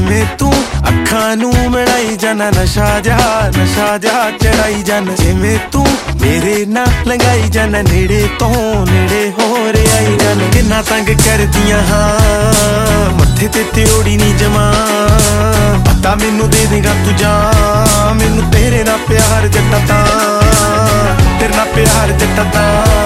ਜਿਵੇਂ ਤੂੰ ਅੱਖਾਂ ਨੂੰ ਮਿਲਾਈ ਜਾਣਾ ਨਸ਼ਾ ਜਾ ਚੜਾਈ ਜਾਣਾ ਜਿਵੇਂ ਤੂੰ ਮੇਰੇ ਨਾਲ ਲੰਘਾਈ ਜਾਣਾ ਨੇੜੇ ਤੋਂ ਨੇੜੇ ਹੋ ਰਿਆਈ ਜਾਣਾ ਕਿੰਨਾ ਤੰਗ ਕਰਦੀਆਂ ਹਾਂ ਮੱਥੇ ਤੇ ਤਿਉੜੀ ਨੀ ਜਮਾ ਪਤਾ ਮੈਨੂੰ ਦੇ ਦੇਗਾ ਤੂੰ ਜਾ ਮੈਨੂੰ ਤੇਰੇ ਨਾਲ ਪਿਆਰ ਜੱਟਾ ਤਾਂ ਤੇਰੇ ਨਾਲ ਪਿਆਰ ਜੱਟਾ ਤਾਂ